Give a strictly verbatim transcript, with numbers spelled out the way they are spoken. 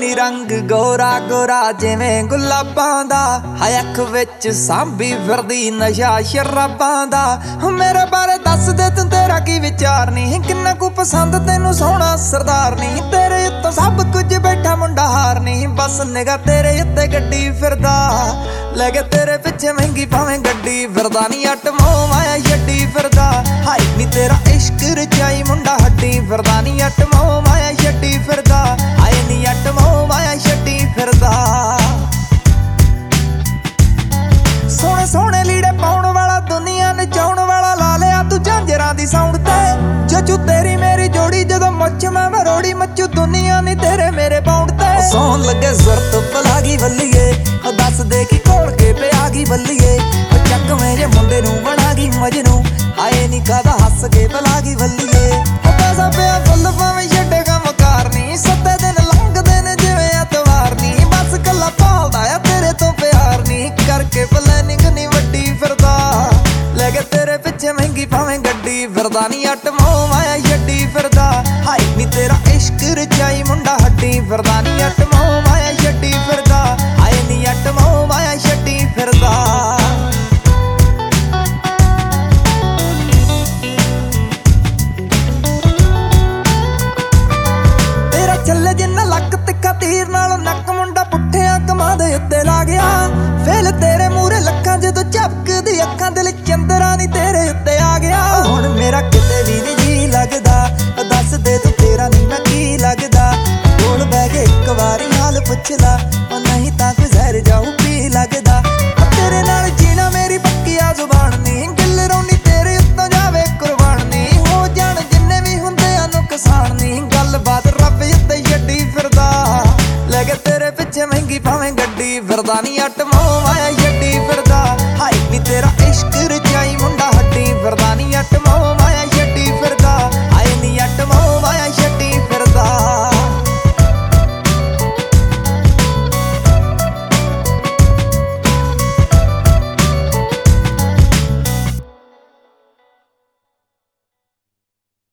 ਨੀ ਰੰਗ ਗੋਰਾ ਗੋਰਾ ਜਿਵੇਂ ਗੁਲਾਬਾਂ ਦਾ, ਹਾਏ ਅੱਖ ਵਿੱਚ ਸਾਂਭੀ ਫਿਰਦੀ ਨਸ਼ਾ ਸ਼ਰਾਬਾਂ ਦਾ। ਮੇਰੇ ਬਾਰੇ ਦੱਸ ਦੇ ਤੂੰ ਤੇਰਾ ਕੀ ਵਿਚਾਰ ਨੀ, ਕਿੰਨਾ ਕੁ ਪਸੰਦ ਤੈਨੂੰ ਸੋਹਣਾ ਸਰਦਾਰ ਨੀ। ਤੇਰੇ ਉੱਤੋਂ ਸਭ ਕੁਝ ਬੈਠਾ ਮੁੰਡਾ ਹਾਰ ਨੀ, ਬਸ ਨਿਗਾ ਤੇਰੇ ਉੱਤੇ ਗੱਡੀ ਫਿਰਦਾ, ਲੈ ਕੇ ਤੇਰੇ ਪਿੱਛੇ ਮਹਿੰਗੀ ਭਾਵੇਂ ਗੱਡੀ ਫਿਰਦਾ। ਨੀ ਅੱਟ ਮੋਹ ਮਾਇਆ ਛੱਡੀ ਫਿਰਦਾ, ਹਾਏ ਨੀ ਤੇਰਾ ਇਸ਼ਕ ਰਚਾਈ ਮੁੰਡਾ ਹੱਡੀ ਫਿਰਦਾ। ਨੀ ਅੱਟ ਮੋਹ ਮਾਇਆ ਛੱਡੀ ਫਿਰਦਾ, ਹਾਏ ਨੀ ਅੱਟ ਮੋਹ ਮਾਇਆ ਛੱਡੀ ਫਿਰਦਾ। ਸੋਹਣੇ ਸੋਹਣੇ ਲੀੜੇ ਪਾਉਣ ਵਾਲਾ, ਦੁਨੀਆ ਨਚਾਉਣ ਵਾਲਾ, ਲਾ ਲਿਆ ਤੂੰ ਝਾਂਜਰਾਂ ਦੀ ਸਾਊਂਡ ਤੇ। ਜੱਜੂ ਤੇਰੀ ਮੇਰੀ ਜੋੜੀ ਜਦੋਂ ਮੱਚ ਮੈਂ ਮਰੋੜੀ, ਮੱਚੂ ਦੁਨੀਆ ਨੀ ਤੇਰੇ ਮੇਰੇ ਬਾਉਂਡ ਤੇ। ਸੌਣ ਲੱਗੇ ਜ਼ਰਤ ਪਲਾ ਗਈ ਬੱਲੀਏ, ਦੱਸ ਦੇ ਕੀ ਕੋਲ ਕੇ ਪਿਆ ਗਈ ਬੱਲੀਏ। ਚੱਕ ਮੇਰੇ ਮੁੰਡੇ ਨੂੰ ਬਣਾ ਗਈ ਮਜਨੂੰ, ਆਏ ਨੀ ਕਾਦਾ ਹੱਸ ਕੇ ਪਲਾ ਗਈ ਬੱਲੀਏ। ਪੈਸਾ ਪਿਆ ਫੁੱਲ ਭਾਵੇਂ ਛੱਡੇ ਕੰਮ ਕਾਰ ਨੀ, ਸੱਤੇ ਦਿਨ ਲੰਘਦੇ ਨੇ ਜਿਵੇਂ ਐਤਵਾਰ ਨੀ। ਬਸ ਕੱਲਾ ਭਾਲਦਾ ਆ ਤੇਰੇ ਤੋਂ ਪਿਆਰ ਨੀ, ਕਰਕੇ ਪਲੈਨਿੰਗ ਨੀ ਵੱਡੀ ਫਿਰਦਾ, ਲੈ ਕੇ ਤੇਰੇ ਪਿੱਛੇ ਮਹਿੰਗੀ ਭਾਵੇਂ ਗੱਡੀ ਫਿਰਦਾ। ਨੀ ਅੱਟ ਮੋਹ ਮਾਇਆ ਛੱਡੀ ਫਿਰਦਾ, ਹਾਏ ਨੀ ਤੇਰਾ ਇਸ਼ਕ ਰਚਾਈ ਮੁੰਡਾ ਹੱਡੀ ਫਿਰਦਾ। ਨੀ ਅੱਟ ਮੋਹ ਮਾਇਆ ਛੱਡੀ ਫਿਰਦਾ, ਹਾਏ ਨੀ ਅੱਟ ਮੋਹ ਮਾਇਆ ਛੱਡੀ ਫਿਰਦਾ। ਚੱਲੇ ਜਿੰਨਾ ਲੱਕ ਤਿੱਖਾ ਤੀਰ ਨਾਲ ਨੱਕ, ਮੁੰਡਾ ਪੁੱਠਿਆਂ ਕਮਾਂ ਦੇ ਉੱਤੇ ਲਾ ਗਿਆ। ਫੇਲ ਤੇਰੇ ਮੂਹਰੇ ਲੱਖਾਂ ਜਦੋਂ ਝਪਕਦੀ ਅੱਖਾਂ, ਦਿਲ ਚੰਦਰਾ ਨੀ ਤੇਰੇ ਉੱਤੇ ਆ ਗਿਆ। ਹੁਣ ਮੇਰਾ ਕਿਤੇ ਵੀ ਨੀ ਜੀ ਲੱਗਦਾ, ਦੱਸ ਦੇ ਤੂੰ ਤੇਰਾ ਨੀ ਮੈਂ ਕੀ ਲੱਗਦਾ। ਕੋਲ ਬਹਿ ਕੇ ਇੱਕ ਵਾਰੀ ਹਾਲ ਪੁੱਛ ਲਾ, ਉਹ ਨਹੀਂ ਤਾਂ ਕੋਈ ਜ਼ਹਿਰ ਜਾਊ ਪੀ ਲੱਗਦਾ। ਤੇਰੇ ਨਾਲ ਜੀਣਾ ਮੇਰੀ ਪੱਕੀ ਆ ਜ਼ੁਬਾਨ ਨੀ, ਗਿੱਲ ਰੋਣੀ ਤੇਰੇ ਉੱਤੋਂ ਜਾਵੇ ਕੁਰਬਾਨ ਨੀ। ਹੋ ਜਾਣ ਜਿੰਨੇ ਵੀ ਹੁੰਦੇ ਆ ਨੁਕਸਾਨ ਨੀ, ਗੱਲਬਾਤ ਰੱਬ ਉੱਤੇ ਛੱਡੀ ਫਿਰਦਾ, ਲੈ ਕੇ ਤੇਰੇ ਪਿੱਛੇ ਮਹਿੰਗੀ ਭਾਵੇਂ ਗੱਡੀ ਫਿਰਦਾ। ਨੀ ਅੱਟ ਮੋਹ ਮਾਇਆ